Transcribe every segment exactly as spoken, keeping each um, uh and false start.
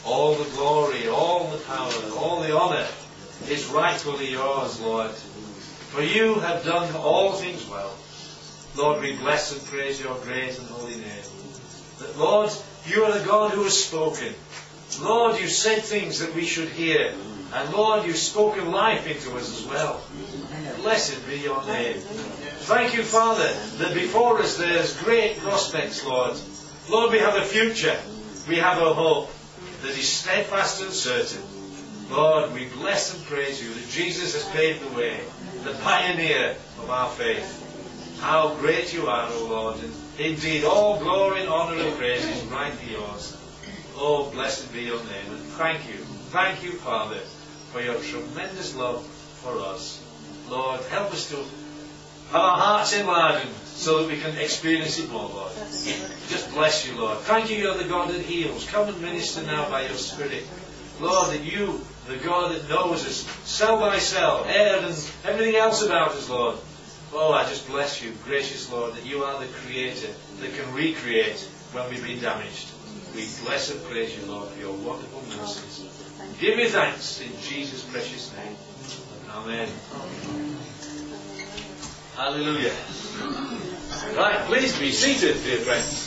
All the glory, all the power, all the honour is rightfully yours, Lord. For you have done all things well. Lord, we bless and praise your great and holy name. That, Lord, you are the God who has spoken. Lord, you said things that we should hear. And Lord, you've spoken life into us as well. Blessed be your name. Thank you, Father, that before us there's great prospects, Lord. Lord, we have a future. We have a hope that is steadfast and certain. Lord, we bless and praise you that Jesus has paved the way, the pioneer of our faith. How great you are, O Lord, and indeed all glory and honour and praise is rightly yours. Oh, blessed be your name, and thank you, thank you, Father, for your tremendous love for us. Lord, help us to have our hearts enlarged so that we can experience it more, Lord. Just bless you, Lord. Thank you, you're the God that heals. Come and minister now by your Spirit. Lord, that you, the God that knows us, cell by cell, air and everything else about us, Lord. Oh, I just bless you, gracious Lord, that you are the Creator that can recreate when we've been damaged. We bless and praise you, Lord, for your wonderful mercies. Give me thanks in Jesus' precious name. Amen. Hallelujah. Right, please be seated, dear friends.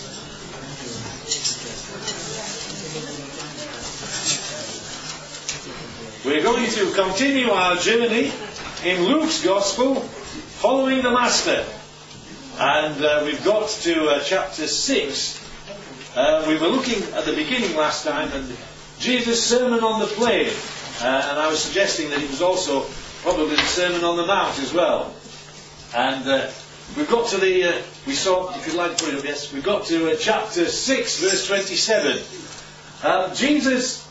We're going to continue our journey in Luke's Gospel, following the Master. And uh, we've got to uh, chapter six. Uh, we were looking at the beginning last time, and Jesus' Sermon on the Plain. Uh, and I was suggesting that it was also probably the Sermon on the Mount as well. And uh, we've got to the, uh, we saw, if you'd like to put it up, yes, we've got to uh, chapter six, verse twenty-seven. Uh, Jesus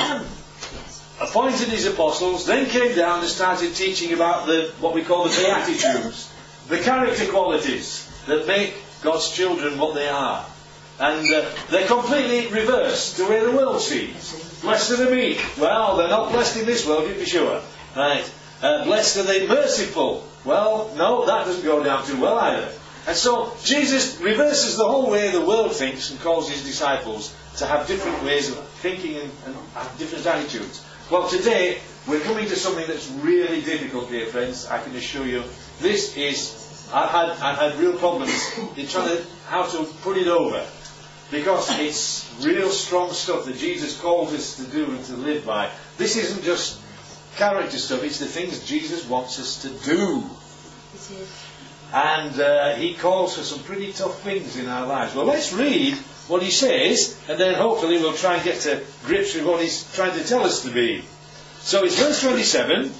appointed his apostles, then came down and started teaching about the what we call the Beatitudes, the character qualities that make God's children what they are. And uh, they're completely reversed to where the world sees. Blessed are the meek. Well, they're not blessed in this world, you be sure. Right. Uh, blessed are the merciful. Well, no, that doesn't go down too well either. And so Jesus reverses the whole way the world thinks and calls his disciples to have different ways of thinking and, and have different attitudes. Well, today we're coming to something that's really difficult, dear friends. I can assure you. This is, I've had, I've had real problems in trying to, how to put it over. Because it's real strong stuff that Jesus calls us to do and to live by. This isn't just character stuff, it's the things Jesus wants us to do. It is. And uh, he calls for some pretty tough things in our lives. Well, let's read what he says, and then hopefully we'll try and get to grips with what he's trying to tell us to be. So it's verse twenty-seven.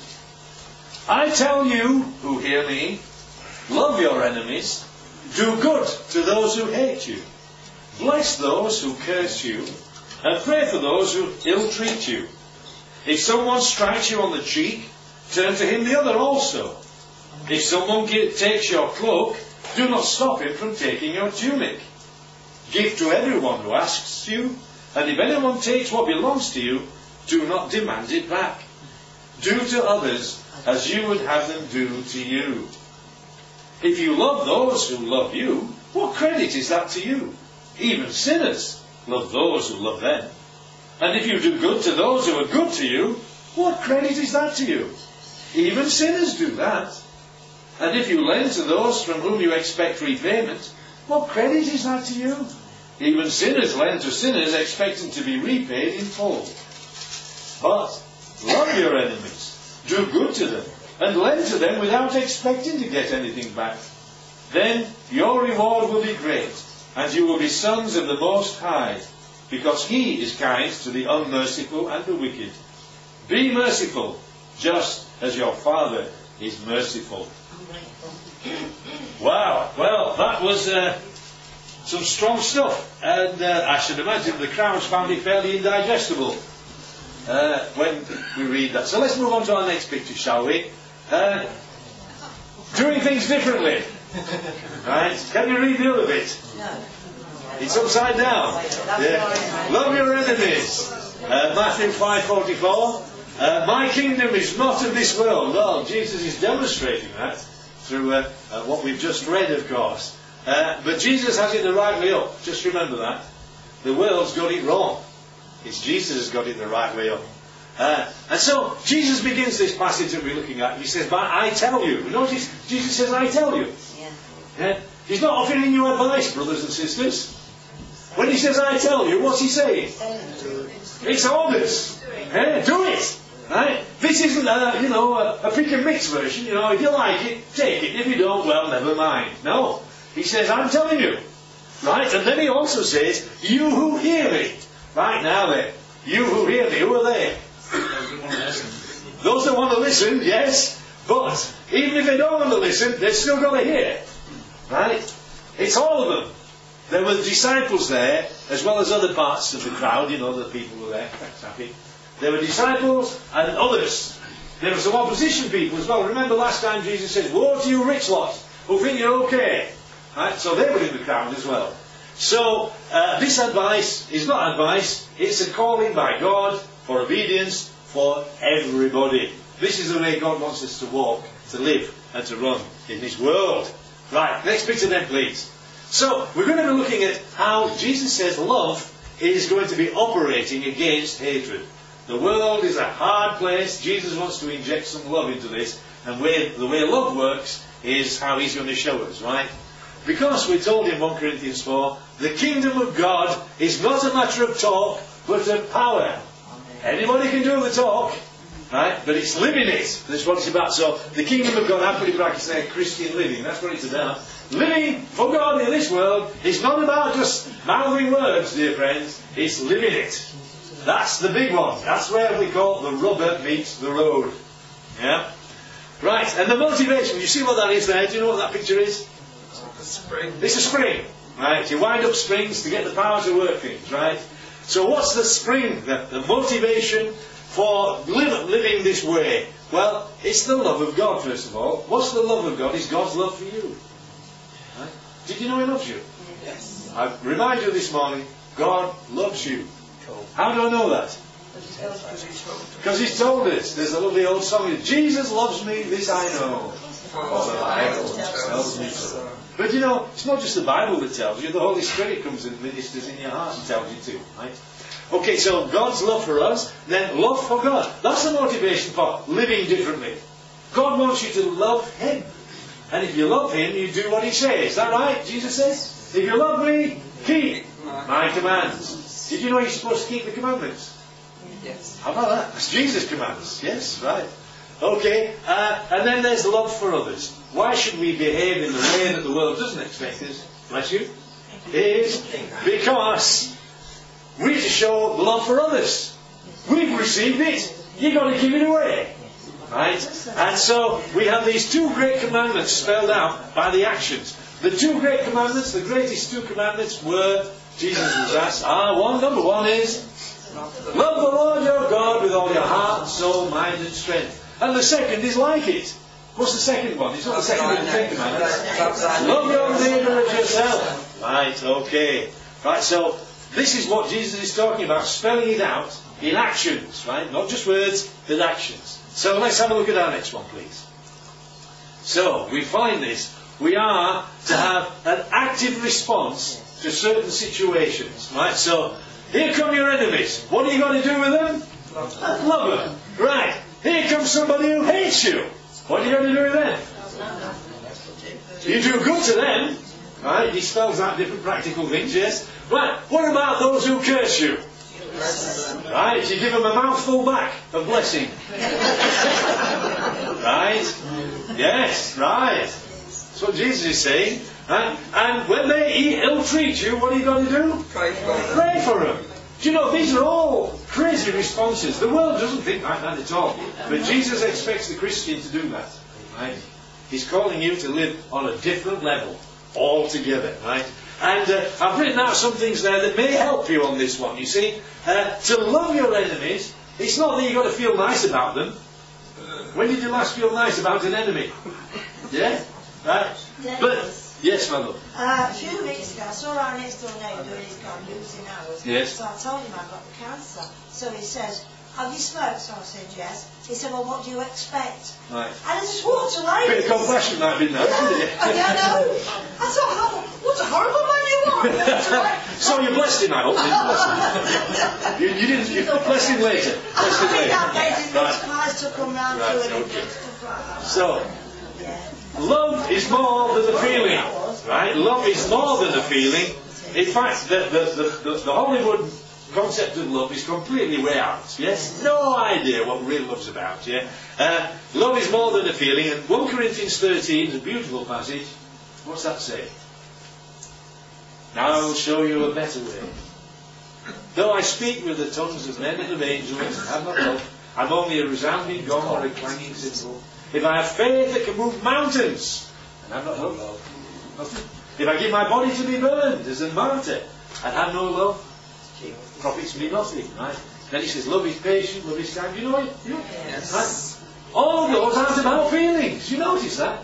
I tell you who hear me, love your enemies, do good to those who hate you. Bless those who curse you, and pray for those who ill-treat you. If someone strikes you on the cheek, turn to him the other also. If someone takes your cloak, do not stop him from taking your tunic. Give to everyone who asks you, and if anyone takes what belongs to you, do not demand it back. Do to others as you would have them do to you. If you love those who love you, what credit is that to you? Even sinners love those who love them. And if you do good to those who are good to you, what credit is that to you? Even sinners do that. And if you lend to those from whom you expect repayment, what credit is that to you? Even sinners lend to sinners expecting to be repaid in full. But love your enemies, do good to them, and lend to them without expecting to get anything back. Then your reward will be great, and you will be sons of the Most High, because He is kind to the unmerciful and the wicked. Be merciful, just as your Father is merciful. Wow, well, that was uh, some strong stuff, and uh, I should imagine the crowds found it fairly indigestible uh, when we read that. So let's move on to our next picture, shall we? Uh, doing things differently. Right? Can you read the other bit? It's upside down. Yeah. Love your enemies. Uh, Matthew five forty-four. Uh, my kingdom is not of this world. Well, Jesus is demonstrating that through uh, uh, what we've just read, of course. Uh, but Jesus has it the right way up. Just remember that. The world's got it wrong. It's Jesus who's got it the right way up. Uh, and so Jesus begins this passage that we're looking at. He says, but I tell you. Notice Jesus says, I tell you. Yeah. Yeah? He's not offering you advice, brothers and sisters. When he says, I tell you, what's he saying? It's orders. Yeah? Do it. Right? This isn't a, you know, a, a pick and mix version. You know, if you like it, take it. If you don't, well, never mind. No. He says, I'm telling you. Right? And then he also says, you who hear me. Right now then. You who hear me. Who are they? Those that want to listen, yes. But even if they don't want to listen, they've still got to hear. Right? It's all of them. There were the disciples there, as well as other parts of the crowd. You know, the people were there. That's happy. There were disciples and others. There were some opposition people as well. Remember last time Jesus said, woe to you rich lot who think you're okay. Right? So they were in the crowd as well. So uh, this advice is not advice. It's a calling by God for obedience for everybody. This is the way God wants us to walk, to live and to run in this world. Right, next picture then please. So we're going to be looking at how Jesus says love is going to be operating against hatred. The world is a hard place. Jesus wants to inject some love into this. And way, the way love works is how he's going to show us, right? Because we're told in First Corinthians four, the kingdom of God is not a matter of talk, but of power. Anybody can do the talk, right? But it's living it. That's what it's about. So the kingdom of God, I put it brackets there, Christian living. That's what it's about. Living for God in this world is not about just mouthing words, dear friends. It's living it. That's the big one. That's where we call the rubber meets the road. Yeah? Right, and the motivation, you see what that is there? Do you know what that picture is? A spring. It's a spring. Right? You wind up springs to get the power to work things, right? So what's the spring, the, the motivation for live, living this way? Well, it's the love of God, first of all. What's the love of God? It's God's love for you. Right? Did you know He loves you? Yes. I remind you this morning, God loves you. How do I know that? Because He's told us. There's a lovely old song, Jesus loves me, this I know. For the Bible tells me so. But you know, it's not just the Bible that tells you. The Holy Spirit comes and ministers in your heart and tells you too. Right? Okay, so God's love for us, then love for God. That's the motivation for living differently. God wants you to love Him. And if you love Him, you do what He says. Is that right? Jesus says, if you love me, keep my commands. Did you know you're supposed to keep the commandments? Yes. How about that? That's Jesus' commands. Yes, right. Okay, uh, and then there's love for others. Why should we behave in the way that the world doesn't expect us? Bless you. Is because we're to show love for others. We've received it. You've got to give it away. Right? And so we have these two great commandments spelled out by the actions. The two great commandments, the greatest two commandments were, Jesus was asked, ah, one, number one is, love the Lord your God with all your heart, soul, mind and strength. And the second is like it. What's the second one? It's not the second of the Ten Commandments. Love your neighbour as yourself. Right, okay. Right, so this is what Jesus is talking about, spelling it out in actions, right? Not just words, but actions. So let's have a look at our next one, please. So, we find this. We are to have an active response to certain situations, right? So, here come your enemies. What are you going to do with them? Love them. Right. Here comes somebody who hates you. What are you going to do with them? You do good to them. Right? He spells out different practical things, yes? Right. What about those who curse you? Right? You give them a mouthful back of blessing. Right? Yes, right. That's what Jesus is saying. Right? And when they ill-treat you, what are you going to do? Pray for them. Pray for them. Do you know, these are all crazy responses. The world doesn't think like that at all. But Jesus expects the Christian to do that. Right? He's calling you to live on a different level altogether. Right? And uh, I've written out some things there that may help you on this one. You see, uh, to love your enemies, it's not that you've got to feel nice about them. When did you last feel nice about an enemy? Yeah? Right? But, yes, my love. Uh, a few weeks ago, I saw our next door neighbour doing his God using ours. Yes. So I told him I've got the cancer. So he says, have you smoked? So I said, yes. He said, well, what do you expect? Right. And I just walked away. Bit of compassion that been there, didn't it? I know. I thought, oh, what a horrible man you are. So you blessed him, I hope. You blessed him. you, you didn't. You blessed him later. Blessed him later. That day, his right. to come round right. to him Okay. and stuff like that. So, yeah. love is more than the feeling, right? Love is more than the feeling. In fact, the the the, the, the Hollywood concept of love is completely way out. Yes, no idea what real love's about. Yeah, uh, love is more than a feeling. And First Corinthians thirteen is a beautiful passage. What's that say? Now I will show you a better way. Though I speak with the tongues of men and of angels and have not love, I'm only a resounding gong or a clanging cymbal. If I have faith that can move mountains and have not love, nothing. If I give my body to be burned as a martyr and have no love, profits me nothing, right? Then he says, love is patient, love is kind. You know it? You know? Yes. Right? All those aren't about feelings. You notice that?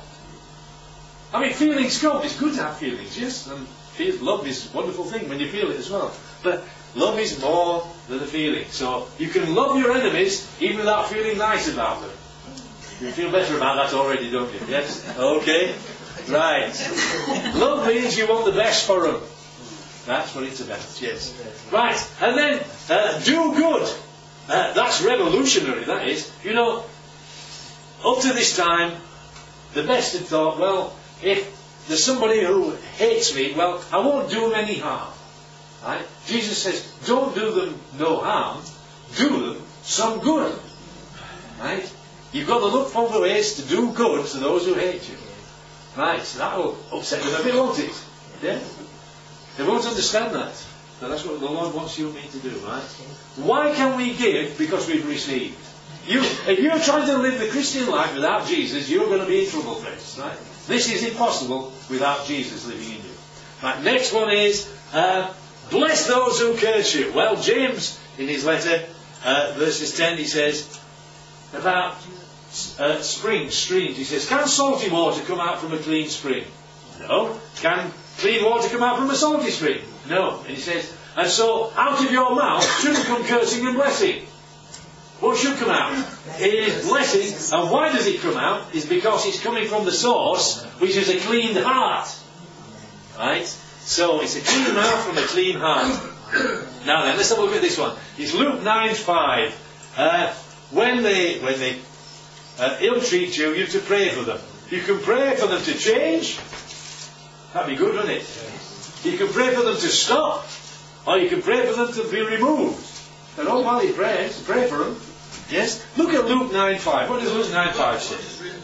I mean, feelings come. It's good to have feelings, yes? And feel, love is a wonderful thing when you feel it as well. But love is more than a feeling. So you can love your enemies even without feeling nice about them. You feel better about that already, don't you? Yes? Okay? Right. Love means you want the best for them. That's what it's about, yes. Right, and then uh, do good. Uh, that's revolutionary, that is. You know, up to this time, the best had thought, well, if there's somebody who hates me, well, I won't do them any harm. Right? Jesus says, don't do them no harm, do them some good. Right? You've got to look for ways to do good to those who hate you. Right, so that will upset them a bit, won't it? Yeah? They won't understand that. So that's what the Lord wants you and me to do, right? Why can we give? Because we've received. You, if you're trying to live the Christian life without Jesus, you're going to be in trouble, friends. Right? This is impossible without Jesus living in you. Right, next one is, uh, bless those who curse you. Well, James, in his letter, uh, verses ten, he says, about uh, springs, streams, he says, can salty water come out from a clean spring? No. Can clean water come out from a salty spring? No. And he says, and so out of your mouth should come cursing and blessing. What should come out? It is blessing. And why does it come out? It's because it's coming from the source, which is a clean heart. Right? So it's a clean mouth from a clean heart. Now then, let's have a look at this one. It's Luke nine five. Uh, when they when they uh, ill-treat you, you're to pray for them. You can pray for them to change. That'd be good, wouldn't it? You can pray for them to stop, or you can pray for them to be removed. They're all valid prayers. Pray for them. Yes? Look at Luke nine five. What does Luke nine five say?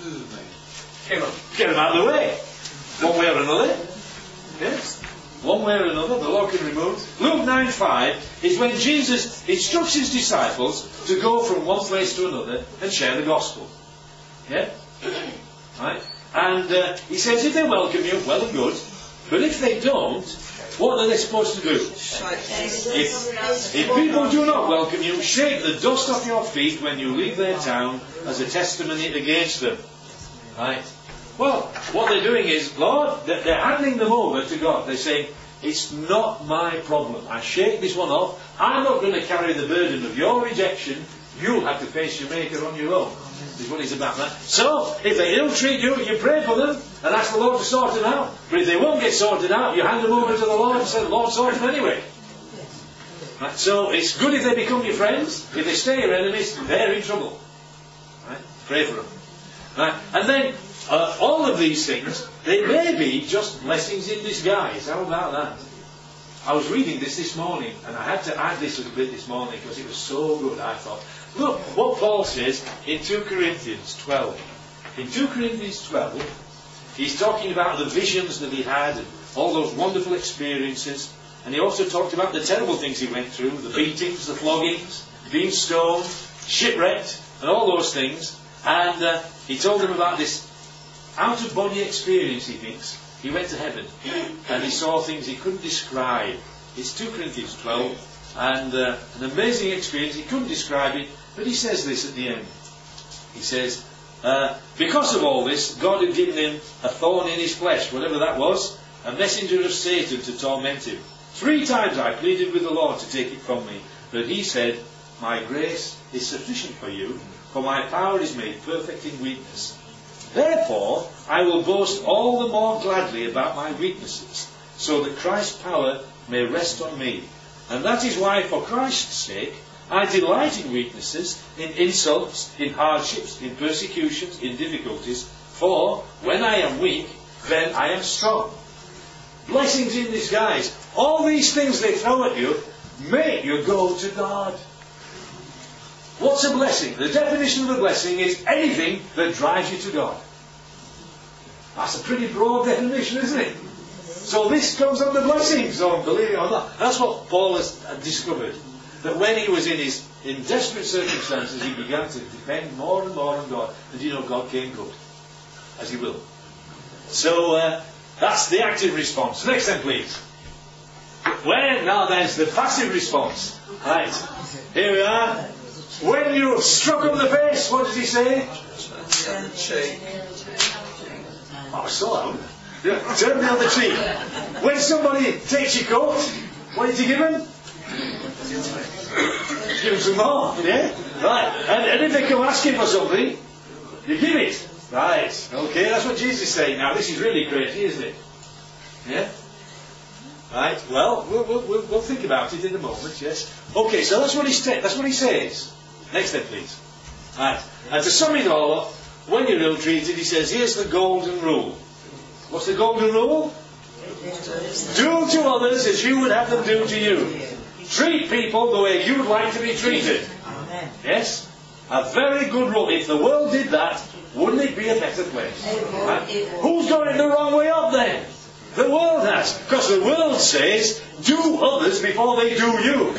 Get them, get them out of the way. One way or another. Yes? One way or another, the Lord can remove. Luke nine five is when Jesus instructs his disciples to go from one place to another and share the gospel. Yeah? Right? And uh, he says, if they welcome you, well and good. But if they don't, what are they supposed to do? If, if people do not welcome you, shake the dust off your feet when you leave their town as a testimony against them. Right? Well, what they're doing is, Lord, they're handing them over to God. They're saying, it's not my problem. I shake this one off. I'm not going to carry the burden of your rejection. You'll have to face your Maker on your own. Is what he's about that. So, if they ill-treat you, you pray for them and ask the Lord to sort them out. But if they won't get sorted out, you hand them over to the Lord and say, the Lord sort them anyway. Right? So, it's good if they become your friends. If they stay your enemies, they're in trouble. Right? Pray for them. Right? And then, uh, all of these things, they may be just blessings in disguise. How about that? I was reading this this morning, and I had to add this a little bit this morning because it was so good, I thought. Look what Paul says in two Corinthians twelve. In two Corinthians twelve, he's talking about the visions that he had and all those wonderful experiences. And he also talked about the terrible things he went through, the beatings, the floggings, being stoned, shipwrecked, and all those things. And uh, he told them about this out-of-body experience, he thinks. He went to heaven and he saw things he couldn't describe. It's two Corinthians twelve, and uh, an amazing experience. He couldn't describe it, but he says this at the end. He says, uh, because of all this, God had given him a thorn in his flesh, whatever that was, a messenger of Satan to torment him. Three times I pleaded with the Lord to take it from me, but he said, my grace is sufficient for you, for my power is made perfect in weakness. Therefore, I will boast all the more gladly about my weaknesses, so that Christ's power may rest on me. And that is why, for Christ's sake, I delight in weaknesses, in insults, in hardships, in persecutions, in difficulties, for when I am weak, then I am strong. Blessings in disguise. All these things they throw at you make you go to God. What's a blessing? The definition of a blessing is anything that drives you to God. That's a pretty broad definition, isn't it? So this comes under blessings, so believe it or not. That's what Paul has discovered. That when he was in his in desperate circumstances, he began to depend more and more on God. And you know, God came good, as He will. So uh, that's the active response. Next then, please. When now there's the passive response. Right. Here we are. When you're struck on the face, what does he say? Oh, so loud. Yeah, turn the other cheek. When somebody takes your coat, what did you give him? Give him some more, yeah? Right. And, and if they come asking for something, you give it. Right. Okay, that's what Jesus is saying. Now, this is really crazy, isn't it? Yeah? Right. Well, we'll, we'll, we'll, we'll think about it in a moment, yes? Okay, so that's what he, sta- that's what he says. Next step, please. Right. And to sum it all up, when you're ill-treated, he says, here's the golden rule. What's the golden rule? Do to others as you would have them do to you. Treat people the way you'd like to be treated. Yes? A very good rule. If the world did that, wouldn't it be a better place? Right? Who's got it the wrong way up then? The world has. Because the world says, do others before they do you.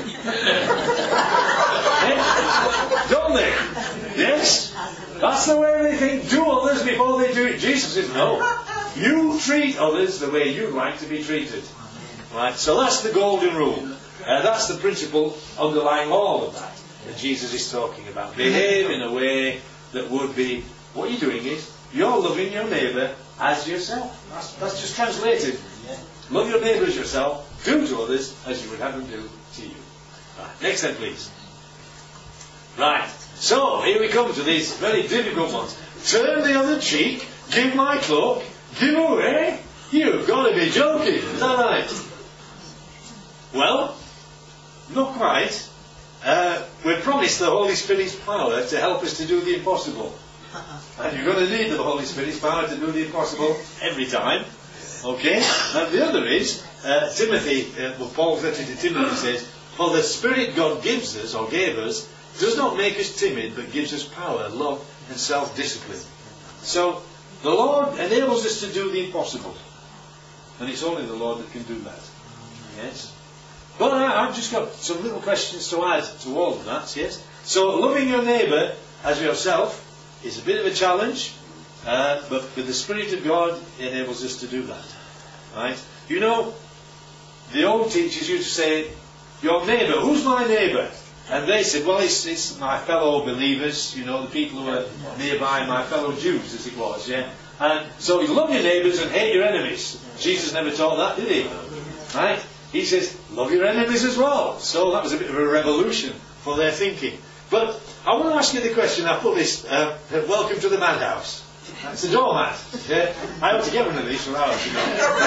Eh? Don't they? Yes? That's the way they think. Do others before they do it. Jesus says, no. You treat others the way you'd like to be treated. Right? So that's the golden rule. Uh, that's the principle underlying all of that that Jesus is talking about. Behave in a way that would be, what you're doing is, you're loving your neighbour as yourself. That's, that's just translated. Love your neighbour as yourself. Do to others as you would have them do to you. Right. Next then, please. Right. So, here we come to these very difficult ones. Turn the other cheek, give my cloak, give away. You've got to be joking. Is that right? Well, not quite. Uh, we're promised the Holy Spirit's power to help us to do the impossible. And you're going to need the Holy Spirit's power to do the impossible every time. Okay? And the other is, uh, Timothy, uh, well, Paul's letter to Timothy says, for the Spirit God gives us, or gave us, does not make us timid, but gives us power, love, and self-discipline. So, the Lord enables us to do the impossible. And it's only the Lord that can do that. Yes? But I, I've just got some little questions to add to all of that, yes? So, loving your neighbour as yourself is a bit of a challenge, uh, but with the Spirit of God, He enables us to do that. Right? You know, the old teachers used to say, your neighbour, who's my neighbour? And they said, well, it's, it's my fellow believers, you know, the people who are nearby, my fellow Jews, as it was, yeah? And so you love your neighbours and hate your enemies. Jesus never taught that, did He? Right? He says, love your enemies as well. So that was a bit of a revolution for their thinking. But I want to ask you the question, I put this, uh, welcome to the madhouse. It's a doormat. Yeah? I ought to get one of these for hours, you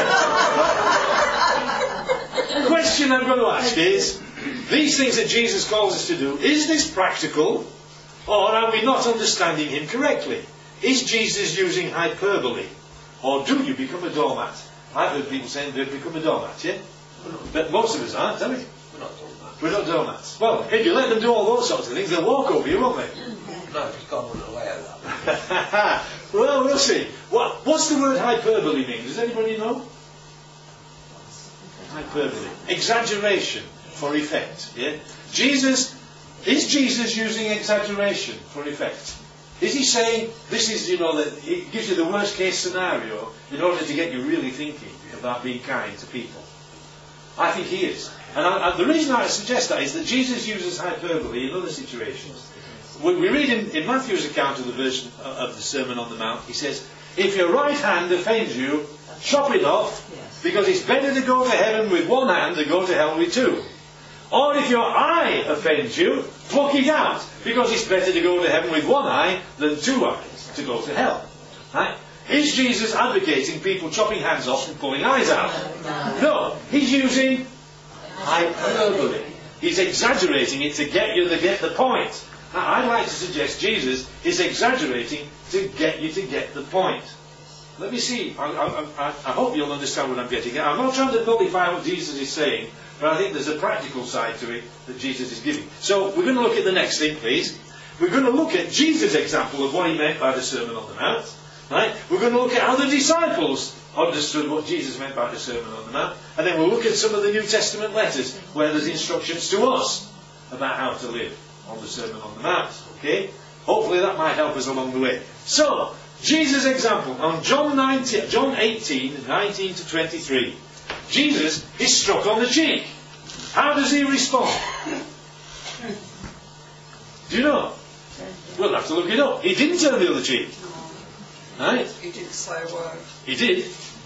know. The question I'm going to ask is, these things that Jesus calls us to do, is this practical, or are we not understanding Him correctly? Is Jesus using hyperbole, or do you become a doormat? I've heard people saying they've become a doormat, yeah? But most of us aren't, are we? We're not doormats. We're not doormats. Well, if you let them do all those sorts of things, they'll walk over you, won't they? No, it's gone under the way of that. Well, we'll see. What, what's the word hyperbole mean? Does anybody know? Hyperbole. Exaggeration for effect. Yeah? Jesus, is Jesus using exaggeration for effect? Is He saying, this is, you know, that He gives you the worst case scenario in order to get you really thinking about being kind to people? I think He is. And, I, and the reason I suggest that is that Jesus uses hyperbole in other situations. We, we read in, in Matthew's account of the version of the Sermon on the Mount, he says, if your right hand offends you, chop it off, because it's better to go to heaven with one hand than go to hell with two. Or if your eye offends you, Pluck it out, because it's better to go to heaven with one eye than two eyes to go to hell. Right? Is Jesus advocating people chopping hands off and pulling eyes out? No. He's using hyperbole. He's exaggerating it to get you to get the point. Now, I'd like to suggest Jesus is exaggerating to get you to get the point. Let me see. I, I, I, I hope you'll understand what I'm getting at. I'm not trying to nullify what Jesus is saying, but I think there's a practical side to it that Jesus is giving. So we're going to look at the next thing, please. We're going to look at Jesus' example of what he meant by the Sermon on the Mount. Right? We're going to look at how the disciples understood what Jesus meant by the Sermon on the Mount. And then we'll look at some of the New Testament letters where there's instructions to us about how to live on the Sermon on the Mount. Okay? Hopefully that might help us along the way. So, Jesus' example on John nineteen, John eighteen, nineteen to twenty-three. Jesus is struck on the cheek. How does he respond? Do you know? We'll have to look it up. He didn't turn the other cheek. Right? He didn't say a word. He did.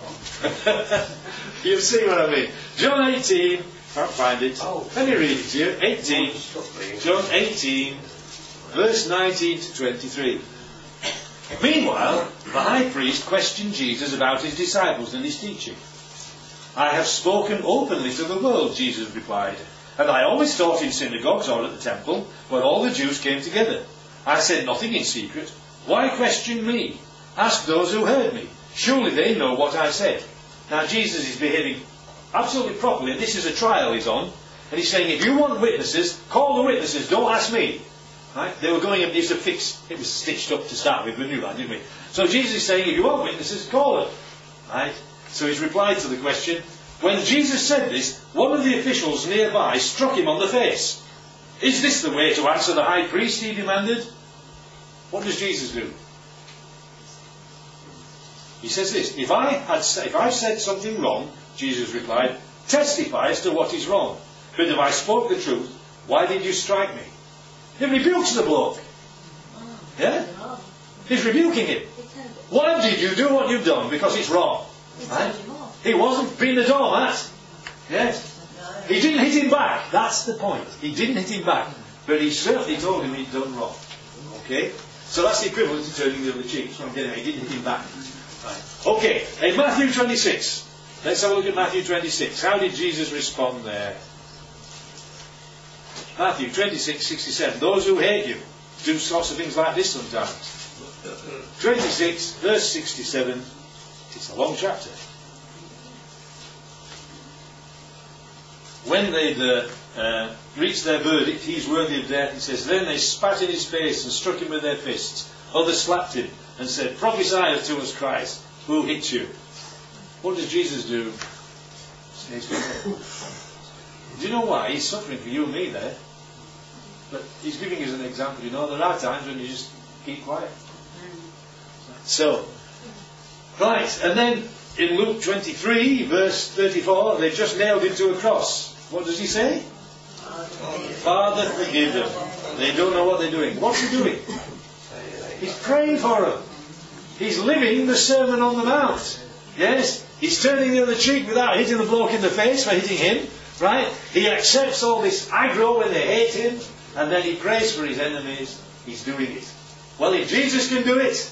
You've seen what I mean. John eighteen, can't find it. Oh. Let me read it to you. eighteen, John eighteen, verse nineteen to twenty-three. Meanwhile, the high priest questioned Jesus about his disciples and his teaching. I have spoken openly to the world, Jesus replied, and I always taught in synagogues or at the temple, where all the Jews came together. I said nothing in secret. Why question me? Ask those who heard me. Surely they know what I said. Now Jesus is behaving absolutely properly, and this is a trial he's on, and he's saying, if you want witnesses, call the witnesses, don't ask me. Right? They were going, it was a fix, it was stitched up to start with, we knew that, didn't we? So Jesus is saying, if you want witnesses, call them. Right? So he's replied to the question. When Jesus said this, one of the officials nearby struck him on the face. Is this the way to answer the high priest? He demanded. What does Jesus do? He says this, if I had if I've said something wrong, Jesus replied, testify as to what is wrong. But if I spoke the truth, why did you strike me? He rebukes the bloke. Yeah? He's rebuking him. Why did you do what you've done? Because it's wrong. Right? He wasn't being a doormat. Yes? He didn't hit him back. That's the point. He didn't hit him back. But he certainly told him he'd done wrong. Okay? So that's the equivalent to turning the other cheek. That's what I'm getting at. He didn't hit him back. Right. Okay, in Matthew twenty-six. Let's have a look at Matthew twenty-six. How did Jesus respond there? Matthew twenty-six, sixty-seven. Those who hate you do sorts of things like this sometimes. twenty-six, verse sixty-seven. It's a long chapter. When they'd uh, uh, reached their verdict, he's worthy of death, he says, then they spat in his face and struck him with their fists. Others slapped him and said, prophesy to us, Christ, who hit you? What does Jesus do? Do you know why? He's suffering for you and me there. But he's giving us an example. You know, there are times when you just keep quiet. So, right, and then in Luke twenty-three, verse thirty-four, they've just nailed him to a cross. What does he say? Father, forgive them. They don't know what they're doing. What's he doing? He's praying for them. He's living the Sermon on the Mount. Yes? He's turning the other cheek without hitting the bloke in the face for hitting him. Right? He accepts all this aggro when they hate him, and then he prays for his enemies. He's doing it. Well, if Jesus can do it,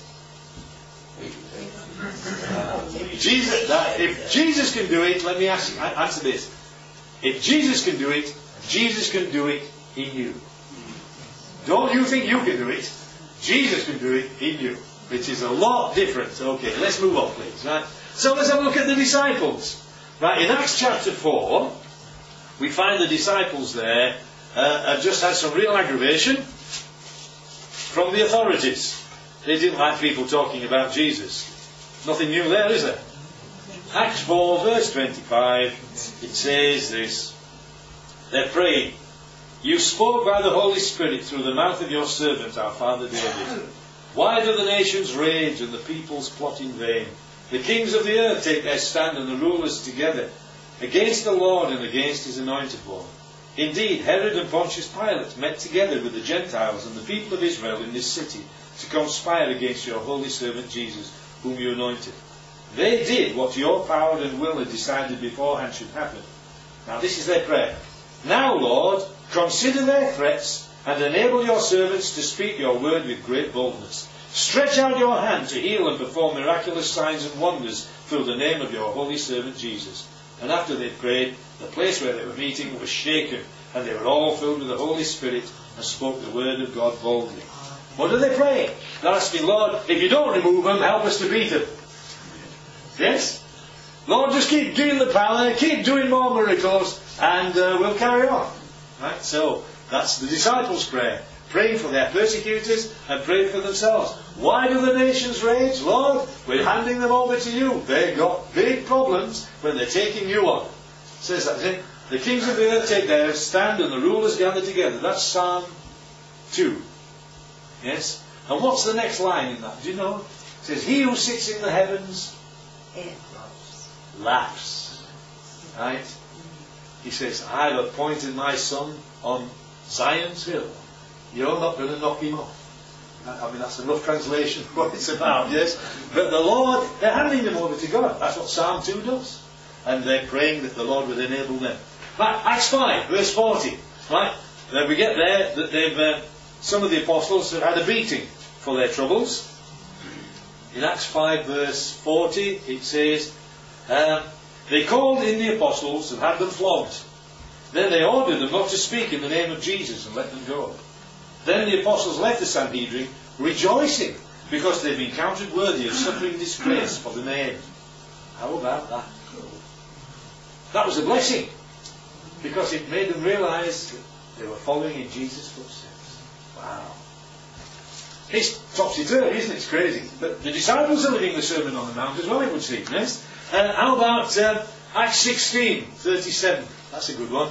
Jesus, that, if Jesus can do it, let me ask you, answer this. If Jesus can do it, Jesus can do it in you. Don't you think you can do it? Jesus can do it in you. Which is a lot different. Okay, let's move on, please. Right? So let's have a look at the disciples. Right, in Acts chapter four, we find the disciples there uh, have just had some real aggravation from the authorities. They didn't like people talking about Jesus. Nothing new there, is there? Acts four, verse twenty-five, it says this. They're praying. You spoke by the Holy Spirit through the mouth of your servant, our father David. Why do the nations rage and the peoples plot in vain? The kings of the earth take their stand and the rulers together against the Lord and against his anointed one. Indeed, Herod and Pontius Pilate met together with the Gentiles and the people of Israel in this city to conspire against your holy servant Jesus, whom you anointed. They did what your power and will had decided beforehand should happen. Now this is their prayer. Now, Lord, consider their threats and enable your servants to speak your word with great boldness. Stretch out your hand to heal and perform miraculous signs and wonders through the name of your holy servant Jesus. And after they prayed, the place where they were meeting was shaken, and they were all filled with the Holy Spirit and spoke the word of God boldly. What are they praying? They're asking, Lord, if you don't remove them, help us to beat them. Yes? Lord, just keep giving the power, keep doing more miracles, and uh, we'll carry on. Right? So, that's the disciples' prayer. Praying for their persecutors and praying for themselves. Why do the nations rage? Lord, we're handing them over to you. They've got big problems when they're taking you on. It says that, see? The kings of the earth take their stand and the rulers gather together. That's Psalm two. Yes? And what's the next line in that? Do you know? It says, he who sits in the heavens laughs. Right? He says, I've appointed my son on Zion's hill. You're not going to knock him off. I mean, that's a rough translation of what it's about, yes? But the Lord, they're handing them over to God. That's what Psalm two does. And they're praying that the Lord would enable them. Right, Acts five, verse forty. Right? Then we get there that they've, uh, some of the apostles have had a beating for their troubles. In Acts five, verse forty, it says, um, they called in the apostles and had them flogged. Then they ordered them not to speak in the name of Jesus and let them go. Then the apostles left the Sanhedrin, rejoicing, because they'd been counted worthy of suffering disgrace for the name. How about that? That was a blessing, because it made them realise that they were following in Jesus' footsteps. Wow. It's topsy-turvy, isn't it? It's crazy. But the disciples are living the Sermon on the Mount as well, it would seem, yes? Uh, how about uh, Acts sixteen, thirty-seven? That's a good one.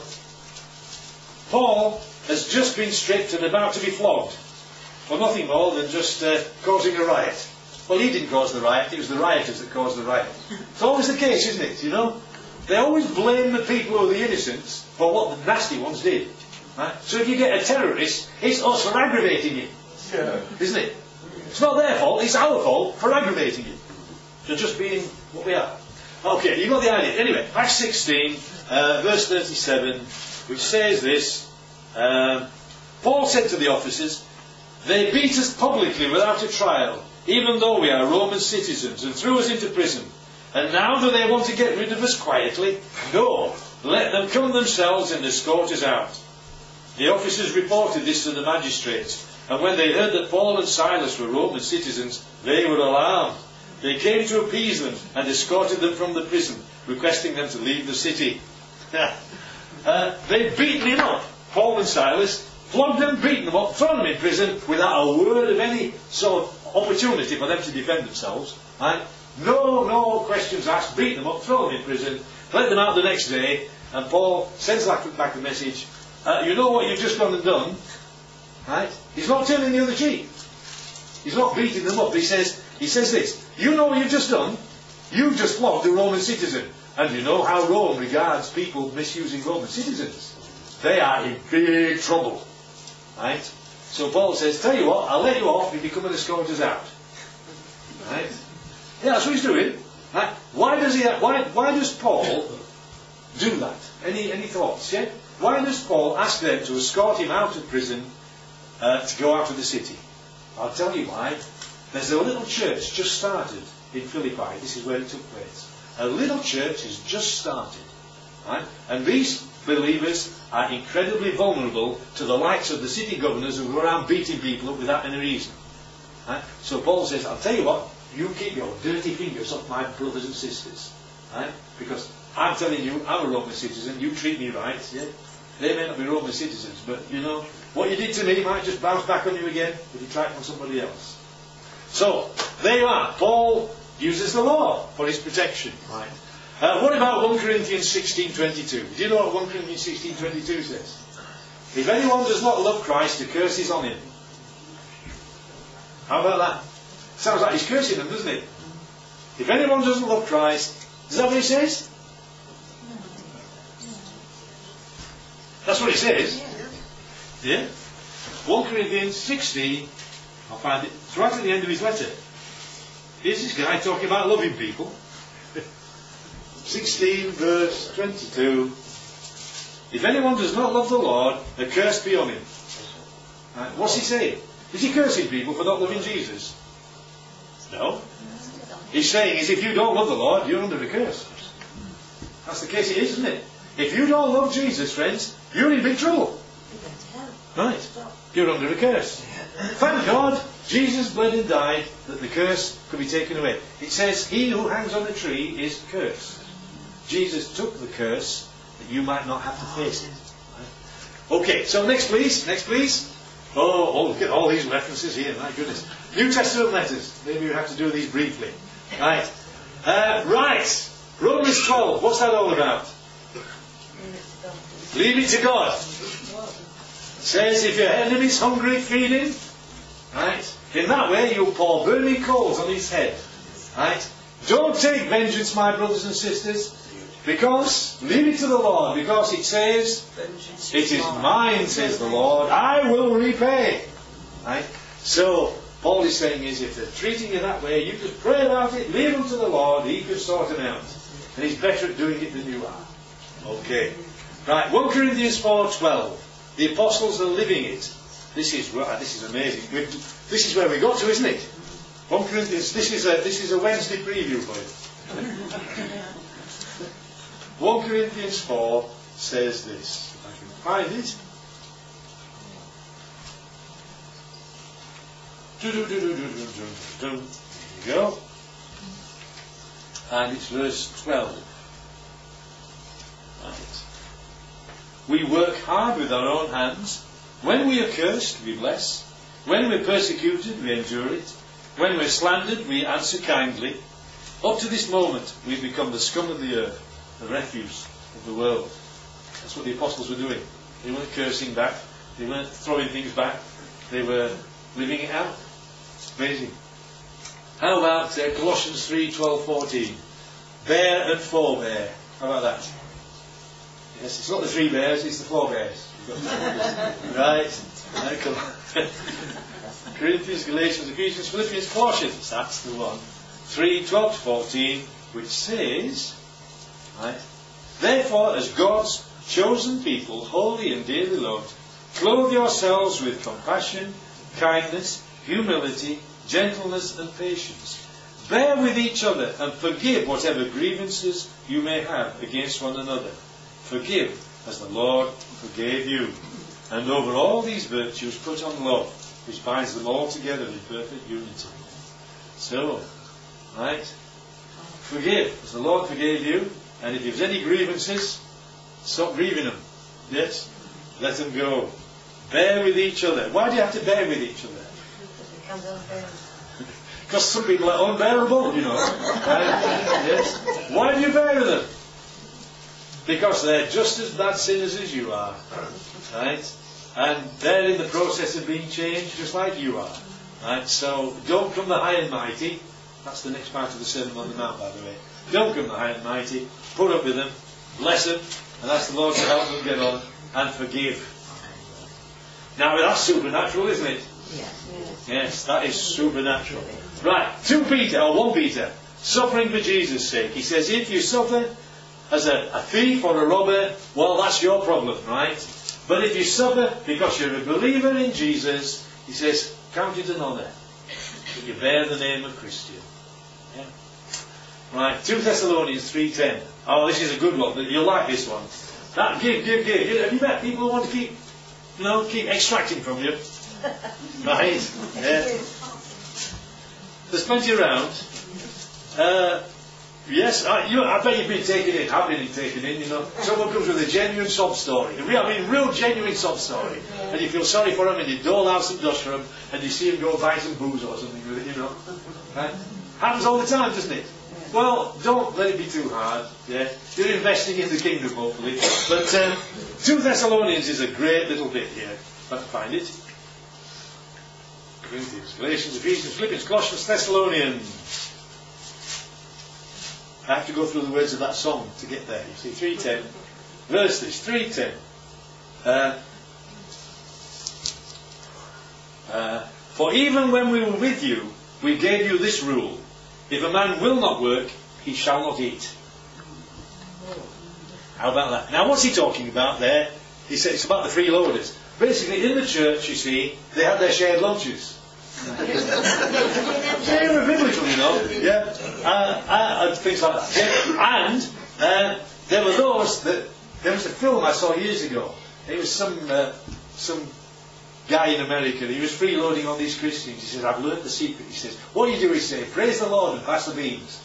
Paul has just been stripped and about to be flogged for nothing more than just uh, causing a riot. Well, he didn't cause the riot, it was the rioters that caused the riot. It's always the case, isn't it, you know? They always blame the people who are the innocents for what the nasty ones did. Right? So if you get a terrorist, it's us for aggravating it. Yeah. Isn't it? It's not their fault, it's our fault for aggravating it. So just being what we are. Okay, you got the idea. Anyway, Acts sixteen, uh, verse thirty-seven, which says this. Um, Paul said to the officers, they beat us publicly without a trial, even though we are Roman citizens, and threw us into prison. And now do they want to get rid of us quietly? No, let them come themselves and escort us out. The officers reported this to the magistrates, and when they heard that Paul and Silas were Roman citizens, they were alarmed. They came to appease them and escorted them from the prison, requesting them to leave the city. uh, they'd beaten him up, Paul and Silas, flogged them, beaten them up, thrown them in prison without a word of any sort of opportunity for them to defend themselves. Right? No, no questions asked, beat them up, throw them in prison, let them out the next day, and Paul sends back the message, uh, you know what you've just gone and done? Right? He's not turning the other cheek. He's not beating them up. He says, he says this, you know what you've just done? You've just flogged a Roman citizen. And you know how Rome regards people misusing Roman citizens. They are in big trouble. Right? So Paul says, tell you what, I'll let you off if you come and escort us out. Right? Yeah, that's what he's doing. Right? Why does he? Why? Why does Paul do that? Any any thoughts? Yeah. Why does Paul ask them to escort him out of prison uh, to go out of the city? I'll tell you why. There's a little church just started in Philippi. This is where it took place. A little church has just started, right? And these believers are incredibly vulnerable to the likes of the city governors who go around beating people up without any reason. Right? So Paul says, I'll tell you what. You keep your dirty fingers off my brothers and sisters. Right? Because I'm telling you, I'm a Roman citizen, you treat me right. Yeah? They may not be Roman citizens, but you know, what you did to me might just bounce back on you again if you try it on somebody else. So, there you are. Paul uses the law for his protection. Right? Uh, what about First Corinthians sixteen twenty-two? Do you know what First Corinthians sixteen twenty-two says? If anyone does not love Christ, the curse is on him. How about that? Sounds like he's cursing them, doesn't it? If anyone doesn't love Christ, is that what he says? That's what he says. Yeah? First Corinthians sixteen, I'll find it, it's right at the end of his letter. Here's this guy talking about loving people. sixteen verse twenty-two. If anyone does not love the Lord, the curse be on him. Right? What's he saying? Is he cursing people for not loving Jesus? No. He's saying is if you don't love the Lord, you're under a curse. That's the case it is, isn't it? If you don't love Jesus, friends, you're in big trouble. Right. You're under a curse. Thank God Jesus bled and died that the curse could be taken away. It says, he who hangs on a tree is cursed. Jesus took the curse that you might not have to face it. Right? Okay, so next please, next please. Oh, oh, look at all these references here, my goodness. New Testament letters. Maybe we have to do these briefly. Right. Uh, right. Romans twelve, what's that all about? Leave it to God. Says if your enemy's hungry, feed him. Right? In that way you'll pour burning coals on his head. Right? Don't take vengeance, my brothers and sisters, because, leave it to the Lord, because it says, it is mine, says the Lord, I will repay. Right? So, Paul is saying is, if they're treating you that way, you just pray about it, leave them to the Lord, he can sort them out. And he's better at doing it than you are. Okay. Right, First Corinthians four twelve. The apostles are living it. This is this is amazing. This is where we got to, isn't it? First Corinthians. This is a this is a Wednesday preview for you. First Corinthians four says this. If I can find it. There you go. And it's verse twelve. Right. We work hard with our own hands. When we are cursed, we bless. When we're persecuted, we endure it. When we're slandered, we answer kindly. Up to this moment, we've become the scum of the earth, the refuse of the world. That's what the apostles were doing. They weren't cursing back. They weren't throwing things back. They were living it out. It's amazing. How about uh, Colossians three twelve fourteen? Bear and forbear. How about that? Yes, it's not the three bears, it's the four bears. Right? Corinthians, Galatians, Ephesians, Philippians, Colossians. That's the one. three twelve to fourteen, which says, right? Therefore, as God's chosen people, holy and dearly loved, clothe yourselves with compassion, kindness, humility, gentleness and patience. Bear with each other and forgive whatever grievances you may have against one another. Forgive as the Lord forgave you. And over all these virtues put on love, which binds them all together in perfect unity. So, right? Forgive as the Lord forgave you. And if there's any grievances, stop grieving them. Yes? Let them go. Bear with each other. Why do you have to bear with each other? Because some people are unbearable, you know. Right? Yes? Why do you bear with them? Because they're just as bad sinners as you are. Right? And they're in the process of being changed just like you are. Right? So don't come the high and mighty. That's the next part of the Sermon on the Mount, by the way. Don't come the high and mighty. Put up with them. Bless them. And ask the Lord to help them get on. And forgive. Now that's supernatural, isn't it? Yes. Yes, that is supernatural. Right, two Peter, or one Peter, suffering for Jesus' sake. He says, if you suffer as a, a thief or a robber, well, that's your problem, right? But if you suffer because you're a believer in Jesus, he says, count it an honour that you bear the name of Christian. Yeah. Right, Second Thessalonians three ten. Oh, this is a good one. You'll like this one. That give, give, give. Have you met people who want to keep, you know, keep extracting from you? Right? Yeah. There's plenty around. Uh, yes, I, you, I bet you've been taken in. I've been taken in, you know. Someone comes with a genuine sob story. A real, I mean, real genuine sob story. And you feel sorry for them and you dole out some dust for them and you see them go buy some booze or something with it, you know. Right? Happens all the time, doesn't it? Well, don't let it be too hard. Yeah, you're investing in the kingdom, hopefully. But um, Second Thessalonians is a great little bit here. If I can find it. Corinthians, Galatians, Ephesians, Philippians, Colossians, Thessalonians. I have to go through the words of that song to get there. You see, three ten. Verses three ten. Uh, uh, For even when we were with you, we gave you this rule. If a man will not work, he shall not eat. How about that? Now what's he talking about there? He says it's about the freeloaders. basically in the church, you see, they had their shared lunches. Yeah, they were biblical, you know. Yeah, uh, uh, and things like that. Yeah. And uh, there were those that there was a film I saw years ago. It was some uh, some guy in America. He was freeloading on these Christians. He says, "I've learnt the secret." He says, "What do you do?" He says, "Praise the Lord and pass the beans."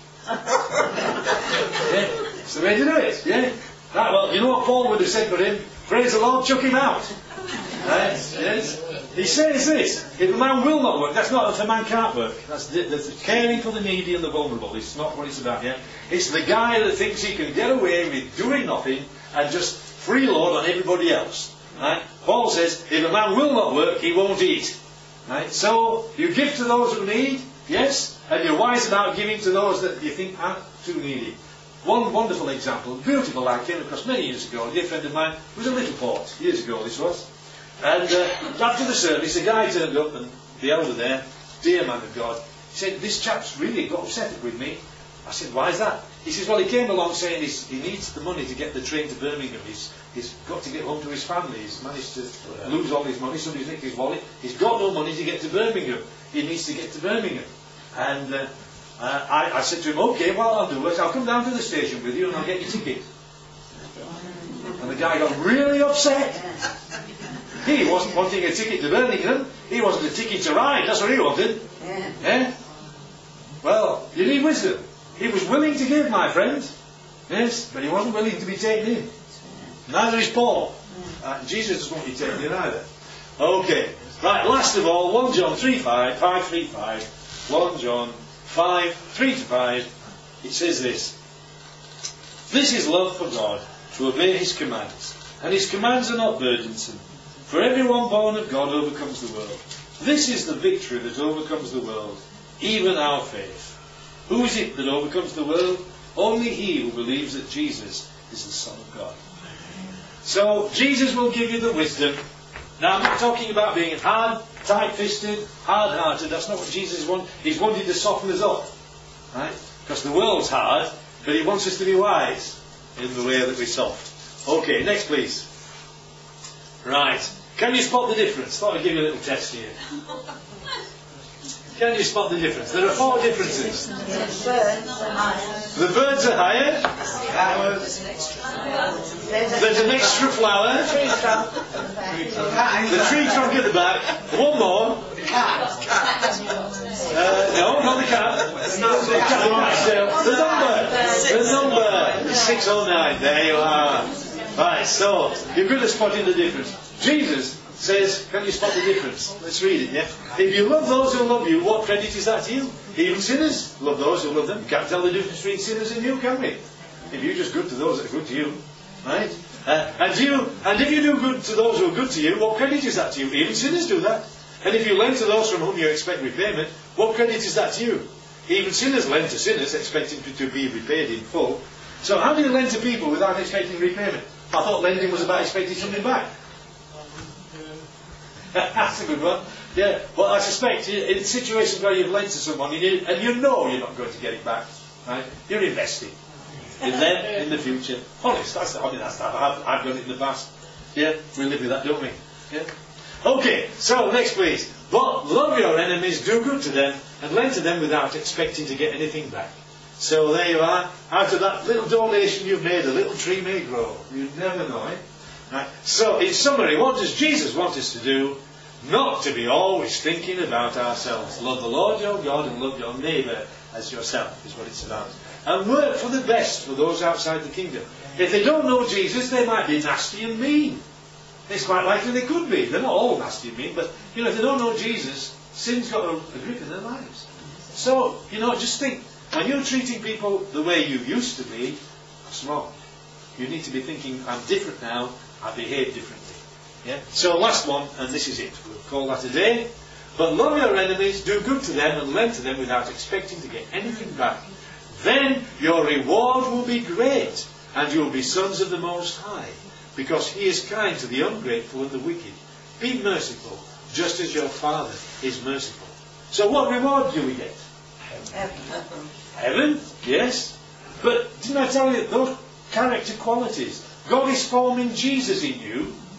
Yeah, it's the way to do it. Yeah. Right, well, you know what Paul would have said for him? "Praise the Lord, chuck him out." Right? Yes. He says this: if a man will not work, that's not if a man can't work. That's, the, that's caring for the needy and the vulnerable. It's not what it's about. Yeah. It's the guy that thinks he can get away with doing nothing and just freeload on everybody else. Right? Paul says, if a man will not work, he won't eat. Right? So you give to those who need, yes, and you're wise about giving to those that you think aren't too needy. One wonderful example, beautiful I came across many years ago. A dear friend of mine was a little port, years ago this was. And uh, after the service, a guy turned up, and the elder there, dear man of God, he said, "This chap's really got upset with me." I said, "Why is that?" He says, "Well, he came along saying he's, he needs the money to get the train to Birmingham. He's, he's got to get home to his family. He's managed to lose all his money. Somebody's nicked his wallet. He's got no money to get to Birmingham. He needs to get to Birmingham." And uh, uh, I, I said to him, "Okay, what I'll do is I'll come down to the station with you and I'll get your ticket." And the guy got really upset. He wasn't wanting a ticket to Birmingham. He wanted a ticket to ride. That's what he wanted. Yeah. Eh? Well, you need wisdom. He was willing to give, my friend. Yes, but he wasn't willing to be taken in. Neither is Paul. Uh, Jesus doesn't want you taken in either. Okay. Right, last of all, First John three five, five three five. First John five, three to five. It says this: "This is love for God, to obey His commands. And His commands are not burdensome. For everyone born of God overcomes the world. This is the victory that overcomes the world, even our faith. Who is it that overcomes the world? Only he who believes that Jesus is the Son of God." So, Jesus will give you the wisdom. Now, I'm not talking about being hard, tight-fisted, hard-hearted. That's not what Jesus wants. He's wanted to soften us up. Right? Because the world's hard, but He wants us to be wise in the way that we're soft. Okay, next please. Right. Can you spot the difference? Thought I'd give you a little test here. Can you spot the difference? There are four differences. The birds are higher. There's an extra flower. The tree trunk at the back. One more. Uh, no, not the cat. The cat on its tail. The number. The number. Six or nine. There you are. Right, so you're good at spotting the difference. Jesus says, can you spot the difference? Let's read it, yeah? "If you love those who love you, what credit is that to you? Even sinners love those who love them." Can't tell the difference between sinners and you, can we? If you're just good to those that are good to you, right? Uh, and you, and if you do good to those who are good to you, what credit is that to you? Even sinners do that. And if you lend to those from whom you expect repayment, what credit is that to you? Even sinners lend to sinners, expecting to be repaid in full. So how do you lend to people without expecting repayment? I thought lending was about expecting something back. That's a good one. Yeah. Well, I suspect in situations where you've lent to someone and you, and you know you're not going to get it back, right? You're investing in them in the future. Honest, that's the, I mean, that's the, I've, I've done it in the past. Yeah, we live with that, don't we? Yeah. Okay. So next, please. But love your enemies, do good to them, and lend to them without expecting to get anything back. So there you are. Out of that little donation you've made, a little tree may grow. You never know, eh? Right. So, in summary, what does Jesus want us to do? Not to be always thinking about ourselves. Love the Lord your God and love your neighbour as yourself, is what it's about. And work for the best for those outside the kingdom. If they don't know Jesus, they might be nasty and mean. It's quite likely they could be. They're not all nasty and mean, but, you know, if they don't know Jesus, sin's got a, a grip in their lives. So, you know, just think, when you're treating people the way you used to be, that's wrong. You need to be thinking, I'm different now, I behave differently. Yeah? So last one, and this is it. We'll call that a day. But love your enemies, do good to them, and lend to them without expecting to get anything back. Then your reward will be great, and you will be sons of the Most High, because He is kind to the ungrateful and the wicked. Be merciful, just as your Father is merciful. So what reward do we get? Heaven. Heaven? Yes. But didn't I tell you those character qualities? God is forming Jesus in you.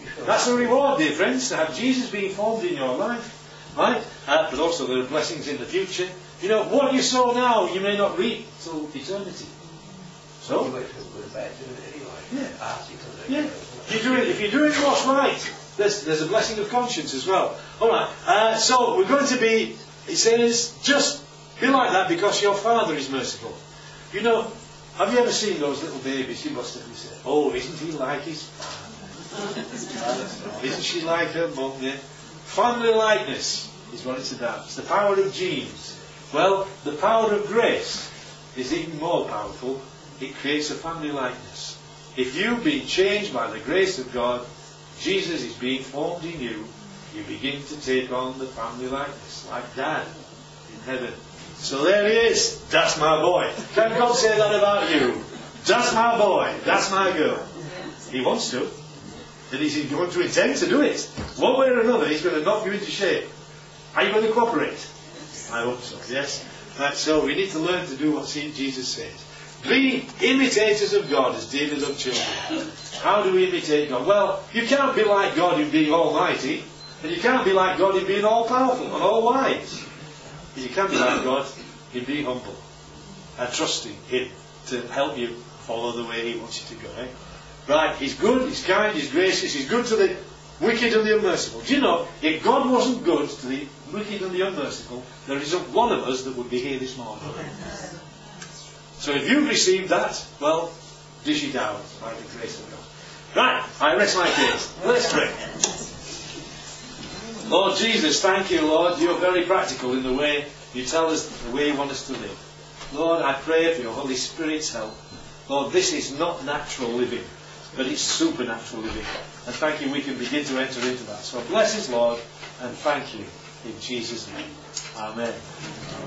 That's the reward, dear friends, to have Jesus being formed in your life. Right? Uh, but also there are blessings in the future. You know, what you sow now, you may not reap till eternity. So? You wait till we're back to it anyway. Yeah. Ah, because Yeah. If you're doing, if you're doing what's right, there's, there's a blessing of conscience as well. Alright, uh, so we're going to be, it says, just be like that because your Father is merciful. You know, have you ever seen those little babies? You must have said, oh, isn't he like his father? Isn't she like her mum? Yeah. Family likeness is what it's about. It's the power of genes. Well, the power of grace is even more powerful. It creates a family likeness. If you've been changed by the grace of God, Jesus is being formed in you, you begin to take on the family likeness, like Dad in heaven. So there he is. That's my boy. Can God say that about you? That's my boy. That's my girl. He wants to. And he's going to intend to do it. One way or another, he's going to knock you into shape. Are you going to cooperate? I hope so, yes. Right, so we need to learn to do what Jesus says. Be imitators of God as dearly loved children. How do we imitate God? Well, you can't be like God in being almighty, and you can't be like God in being all-powerful and all-wise. But you can be like God in being humble and trusting Him to help you follow the way He wants you to go. Eh? Right, He's good, He's kind, He's gracious, He's good to the wicked and the unmerciful. Do you know, if God wasn't good to the wicked and the unmerciful, there isn't one of us that would be here this morning. So if you've received that, well, dish it out by the grace of God. Right, I rest my case. Let's pray. Lord Jesus, thank you, Lord. You're very practical in the way you tell us the way you want us to live. Lord, I pray for your Holy Spirit's help. Lord, this is not natural living, but it's supernatural living. And thank you, we can begin to enter into that. So bless us, Lord, and thank you in Jesus' name. Amen.